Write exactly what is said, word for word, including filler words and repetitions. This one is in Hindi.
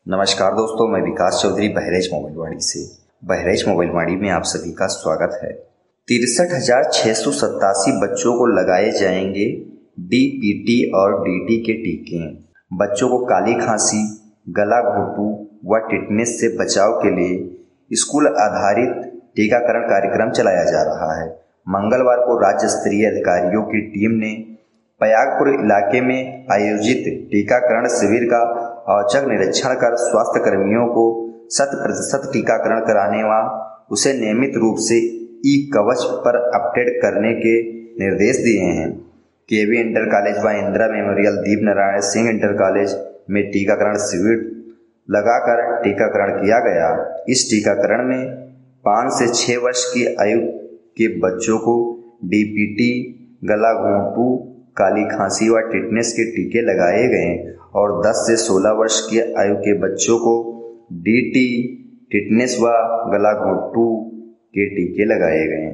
नमस्कार दोस्तों, मैं विकास चौधरी बहरेज मोबाइल वाड़ी से। बहरेज मोबाइल वाड़ी में आप सभी का स्वागत है। तिरसठ हजार छः सौ सत्तासी बच्चों को लगाए जाएंगे डी पी टी और डी टी के टीके। बच्चों को काली खांसी, गला घोटू व टिटनेस से बचाव के लिए स्कूल आधारित टीकाकरण कार्यक्रम चलाया जा रहा है। मंगलवार को राज्य स्तरीय अधिकारियों की टीम ने पयागपुर इलाके में आयोजित टीकाकरण शिविर का औचक निरीक्षण कर स्वास्थ्य कर्मियों को शत प्रतिशत टीकाकरण कराने व उसे नियमित रूप से ई कवच पर अपडेट करने के निर्देश दिए हैं। केवी इंटर कॉलेज व Indira memorial Deep Narayan Singh inter college में टीकाकरण शिविर लगाकर टीकाकरण किया गया। इस टीकाकरण में पाँच से छः वर्ष की आयु के बच्चों को डी पी टी, गला घोंटू, काली खांसी व टिटनेस के टीके लगाए गए और दस से सोलह वर्ष की आयु के बच्चों को डी टी, टिटनेस व गला घोंटू के टीके लगाए गए।